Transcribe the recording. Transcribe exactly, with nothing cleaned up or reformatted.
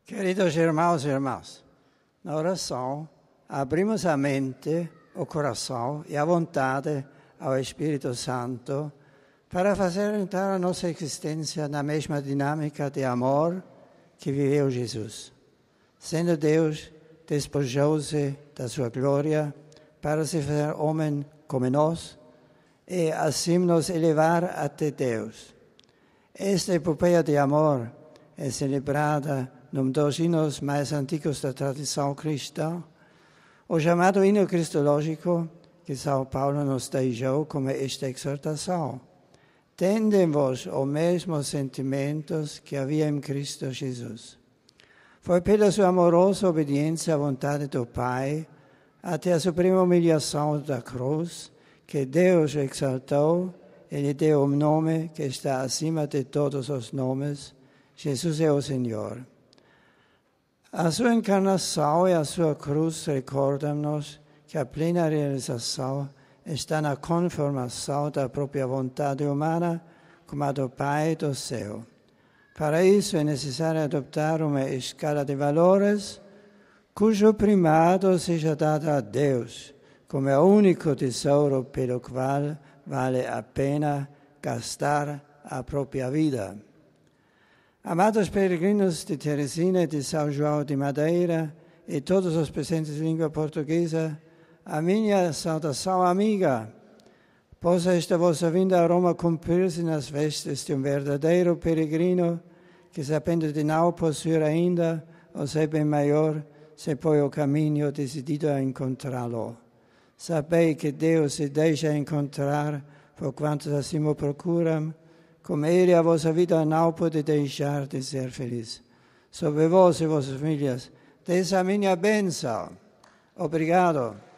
Queridos irmãos e irmãs, na oração, abrimos a mente, o coração e a vontade ao Espírito Santo para fazer entrar a nossa existência na mesma dinâmica de amor que viveu Jesus. Sendo Deus, despojou-se da sua glória para se fazer homem como nós e assim nos elevar até Deus. Esta epopeia de amor é celebrada num dos hinos mais antigos da tradição cristã, o chamado hino cristológico, que São Paulo nos deixou como esta exortação. Tende em vós os mesmos sentimentos que havia em Cristo Jesus. Foi pela sua amorosa obediência à vontade do Pai, até a suprema humilhação da cruz, que Deus o exaltou e lhe deu um nome que está acima de todos os nomes. Jesus é o Senhor. A sua encarnação e a sua cruz recordam-nos que a plena realização está na conformação da própria vontade humana com a do Pai do céu. Para isso é necessário adoptar uma escala de valores cujo primado seja dado a Deus, como é o único tesouro pelo qual vale a pena gastar a própria vida. Amados peregrinos de Teresina e de São João de Madeira e todos os presentes de língua portuguesa, a minha saudação amiga. Possa esta vossa vinda a Roma cumprir-se nas vestes de um verdadeiro peregrino que, sabendo de não possuir ainda o seu bem maior, se põe ao caminho decidido a encontrá-lo. Sabei que Deus se deixa encontrar por quantos assim o procuram, como Ele a vossa vida não pode deixar de ser feliz. Sobre vós e vossas famílias, desça a minha bênção. Obrigado.